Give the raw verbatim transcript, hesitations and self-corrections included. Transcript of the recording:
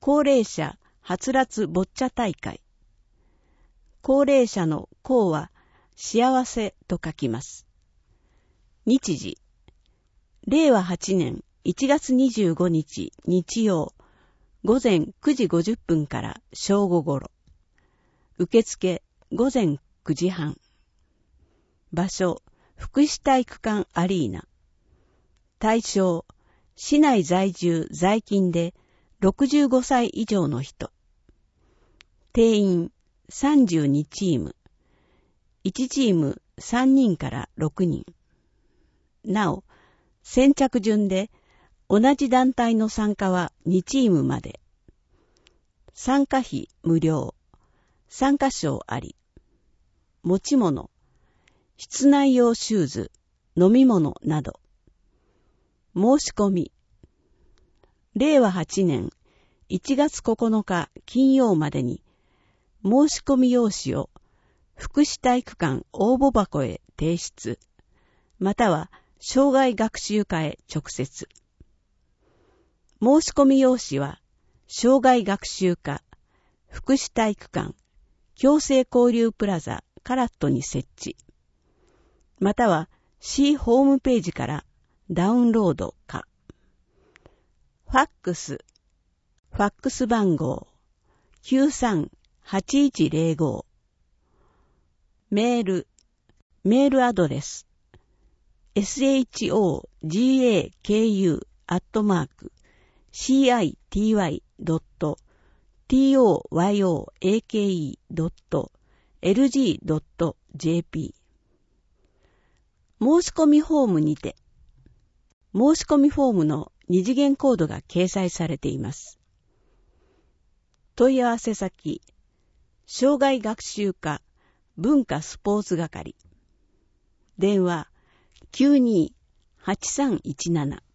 高齢者はつらつボッチャ大会。高齢者の高は幸せと書きます。日時、れいわはちねんいちがつにじゅうごにち日曜、午前くじごじゅっぷんから正午ごろ。受付午前くじはん。場所、福祉体育館アリーナ。対象、市内在住在勤でろくじゅうごさい以上の人。定員さんじゅうにチーム。いちチームさんにんからろくにん。なお、先着順で同じ団体の参加はにチームまで。参加費無料。参加賞あり。持ち物、室内用シューズ、飲み物など。申し込み、れいわはちねんいちがつここのか金曜までに申し込み用紙を福祉体育館応募箱へ提出、または障害学習課へ直接。申し込み用紙は障害学習課福祉体育館共生交流プラザカラットに設置、または市ホームページからダウンロードか。ファックス、ファックス番号 きゅうさんはちいちぜろご。メール、メールアドレス エスエイチオージェーケーユー アットマーク シーアイティーワイ ドット トヨーケー ドット エルジー ドット ジェーピー。申し込みフォームにて、申し込みフォームの二次元コードが掲載されています。問い合わせ先、障害学習課文化スポーツ係。電話 きゅうにーはちさんいちなな。